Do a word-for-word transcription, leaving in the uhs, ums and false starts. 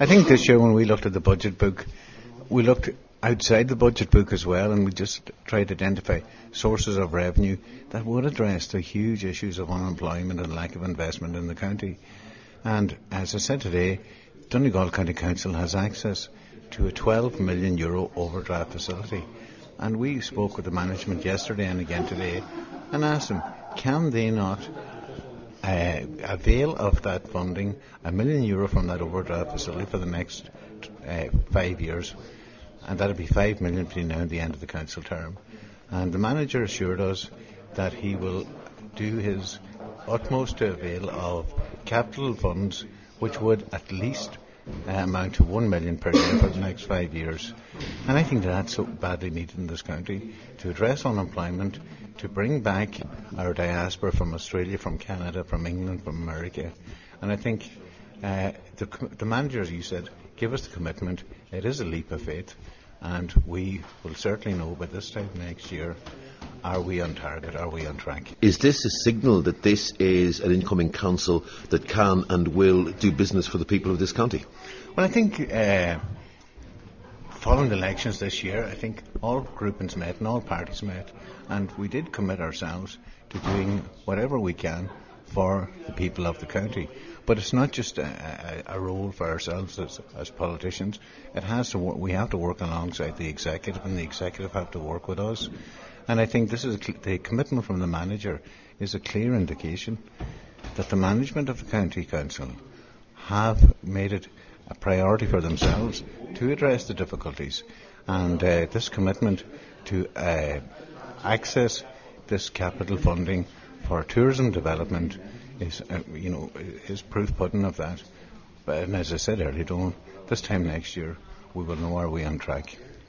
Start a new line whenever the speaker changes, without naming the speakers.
I think this year when we looked at the budget book, we looked outside the budget book as well, and we just tried to identify sources of revenue that would address the huge issues of unemployment and lack of investment in the county. And as I said today, Donegal County Council has access to a twelve million euro overdraft facility. And we spoke with the management yesterday and again today and asked them, can they not uh, avail of that funding, a million euro from that overdraft facility for the next uh, five years? And that would be five million between now and the end of the council term. And the manager assured us that he will do his utmost to avail of capital funds, which would at least uh, amount to one million per year for the next five years. And I think that that's so badly needed in this county to address unemployment, to bring back our diaspora from Australia, from Canada, from England, from America. And I think uh, the, the manager, as you said, give us the commitment. It is a leap of faith, and we will certainly know by this time next year, are we on target, are we on track?
Is this a signal that this is an incoming council that can and will do business for the people of this county?
Well, I think uh, following the elections this year, I think all groupings met and all parties met, and we did commit ourselves to doing whatever we can for the people of the county. But it's not just a, a, a role for ourselves as, as politicians. It has to work, we have to work alongside the executive, and the executive have to work with us. And I think this is a, the commitment from the manager is a clear indication that the management of the county council have made it a priority for themselves to address the difficulties. And uh, this commitment to uh, access this capital funding for tourism development is, uh, you know, is proof pudding of that. But and as I said earlier on, this time next year we will know, are we on track.